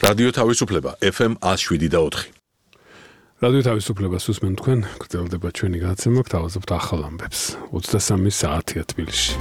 რადიო თავისუფლება FM 107.4. რადიო თავისუფლებას უსმენ თქვენ, გრძელდება ჩვენი გადაცემა, გთავაზობთ ახალ ამბებს. 23 საათია თბილისში.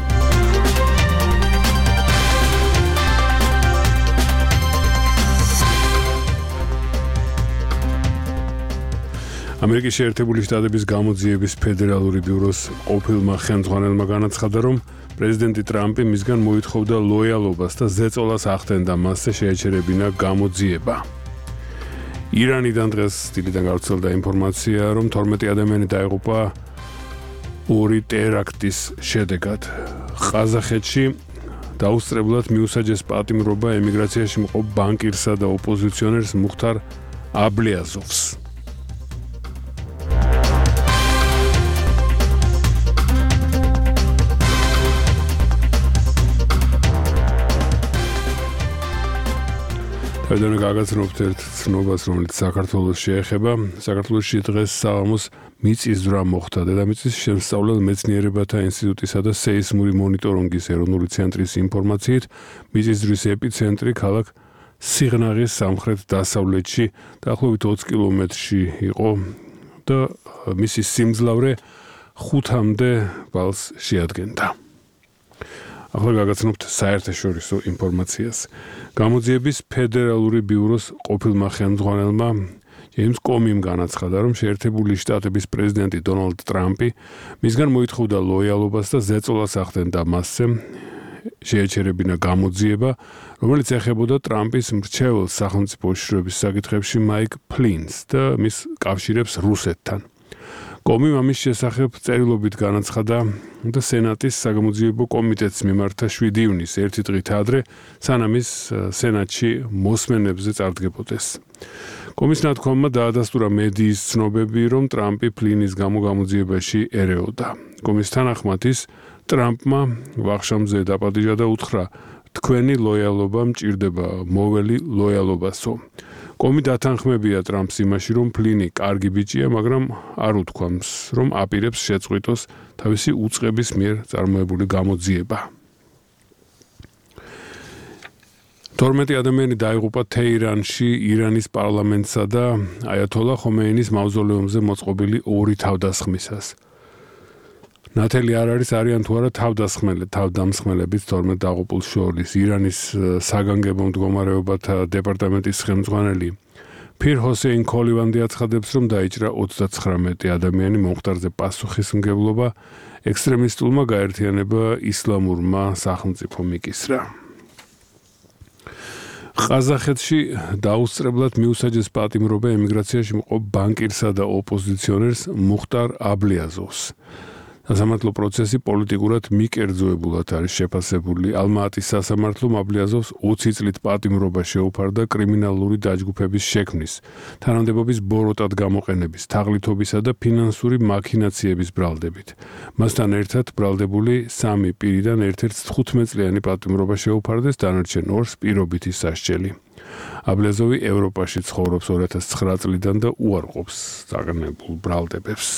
ამერიკის შეერთებული შტატების გამოძიების ფედერალური ბიუროს ყოფილმა ხელმძღვანელმა განაცხადა, რომ პრეზიდენტი ტრამპი მისგან მოითხოვდა ლოიალობას და ზეწოლას ახდენდა მასზე შეეჩერებინა გამოძიება. ირანიდან დღეს დილიდან გავრცელდა ინფორმაცია, რომ 12 ადამიანი დაიღუპა ორი ტერაქტის შედეგად. ყაზახეთში დაუსწრებლად მიუსაჯეს პატიმრობა ემიგრაციაში მყოფ ბანკირსა და ოპოზიციონერს მუხთარ აბლიაზოვს. Εδώ გაგაცნობთ ერთ ცნობას, რომელიც საქართველოს შეეხება. საქართველოში დღეს საღამოს მიწის ძვრა მოხდა. დედამიწის შემსწავლელ მეცნიერებათა ინსტიტუტისა და სეისმური მონიტორინგის ეროვნული ცენტრის ინფორმაციით, მიწის ძვრის ეპიცენტრი ქალაქ სიღნაღის სამხრეთ-დასავლეთში, დაახლოებით 20 კილომეტრში იყო და მისი სიმძლავრე 5-მდე ბალს შეადგენდა. ახლა გაგაცნობთ საერთაშორისო ინფორმაციას. გამოძიების ფედერალური ბიუროს ყოფილმა ხელმძღვანელმა ჯეიმს კომიმ განაცხადა, რომ შეერთებული შტატების პრეზიდენტი დონალდ ტრამპი მისგან მოითხოვდა ლოიალობას და ზეწოლას ახდენდა მასზე შეეჩერებინა გამოძიება, რომელიც ეხებოდა ტრამპის მრჩეულ სახელმწიფო უშიშროების საკითხებში მაიკ ფლინს და მის კავშირებს რუსეთთან. კომიმ ამის შესახებ წერილობით განაცხადა და სენატის საგამოძიებო კომიტეტს მიმართა 7 ივნისს, ერთი დღით ადრე, სანამ ის სენატში მოსმენებზე წარდგებოდეს. კომის ნათქვამმა დაადასტურა მედიის ცნობები, რომ ტრამპი ფლინის გამოძიებაში ერეოდა. კომის თანახმად ის ტრამპმა ვახშამზე დაპატიჟა და უთხრა, თქვენი ლოიალობა მჭირდება, მოველი ლოიალობასო. კომი დათანხმებია ტრამპს იმაში, რომ ფლინი კარგი ბიჭია, მაგრამ არ უთქვამს, რომ აპირებს შეწყვიტოს თავისი უწყების მიერ წარმოებული გამოძიება. 12 ადამიანი დაიღუპა თეირანში, ირანის პარლამენტსა და აიათოლა ხომეინის მავზოლეუმზე მოწყობილი ორი თავდასხმისას. ნათელი არ არის არიან თუ არა თავდამსხმელების 12 დაღუპულს შორის. ირანის საგანგებო მდგომარეობათა დეპარტამენტის ხელმძღვანელი ფირ ჰოსეინ ქოლივანდი აცხადებს, რომ დაიჭრა 39 ადამიანი მომხდარზე პასუხისმგებლობა ექსტრემისტულმა გაერთიანება ისლამურმა სახელმწიფომ იკისრა. ყაზახეთში დაუსწრებლად მიუსაჯეს პატიმრობა ემიგრაციაში მყოფ ბანკირსა და ოპოზიციონერს მუხტარ აბლიაზოვს. სასამართლო პროცესი პოლიტიკურად მიკერძოებულად არის შეფასებული. ალმა-ატის სასამართლომ აბლიაზოვს 20 წლით პატიმრობა შეუფარდა კრიმინალური დაჯგუფების შექმნის, თანამდებობის ბოროტად გამოყენების, თაღლითობისა და ფინანსური მაქინაციების ბრალდებით. მასთან ერთად ბრალდებული 3 პირიდან ერთ-ერთს 15 წლიანი პატიმრობა შეუფარდეს, დანარჩენ 2-ს პირობითი სასჯელი. აბლიაზოვი ევროპაში ცხოვრობს 2009 წლიდან და უარყოფს წაგნებულ ბრალდებებს.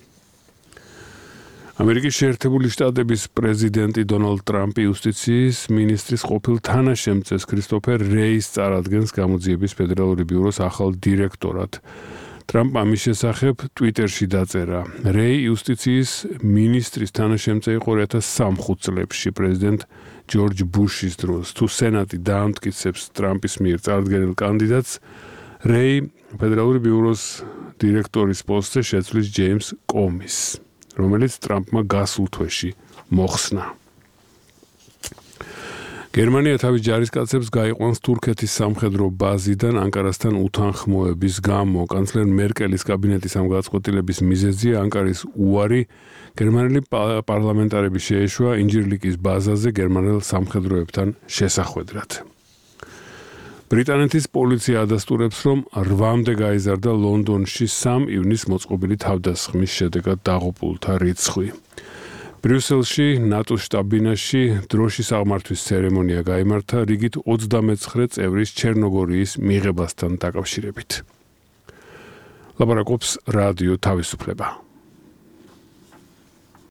ამერიკის შეერთებული შტატების პრეზიდენტი დონალდ ტრამპი იუსტიციის მინისტრის ყოფილ თანაშემწეს ქრისტოფერ რეის წარადგენს გამოძიების ფედერალური ბიუროს ახალ დირექტორად. ტრამპ ამის შესახებ ტვიტერში დაწერა. რეი იუსტიციის მინისტრის თანაშემწე იყო 2003 წლებში პრეზიდენტ ჯორჯ ბუშის დროს. თუ სენატი დაამტკიცებს ტრამპის მიერ წარდგენილ კანდიდატს, რეი ფედერალური ბიუროს დირექტორის პოსტზე შეცვლის ჯეიმს კომის, რომელიც ტრამპმა გასულ თვეში მოხსნა. გერმანია თავის ჯარისკაცებს გაიყვანს თურქეთის სამხედრო ბაზიდან ანკარასთან უთანხმოების გამო. კანცლერ მერკელის კაბინეტის ამ გადაწყვეტილების მიზეზია ანკარის უარი გერმანელი პარლამენტარების შეეშვა ინჯირლიკის ბაზაზე გერმანელ სამხედროებთან შესახვედრად. ბრიტანეთის პოლიცია ადასტურებს, რომ 8-მდე გაიზარდა ლონდონში 3 ივნისს მოწყობილი თავდასხმის შედეგად დაღუპულთა რიცხვი. ბრიუსელში ნატოს შტაბ-ბინაში დროშის აღმართვის ცერემონია გაიმართა რიგით 29 წევრის ჩერნოგორიის მიღებასთან დაკავშირებით. ლაპარაკობს რადიო თავისუფლება.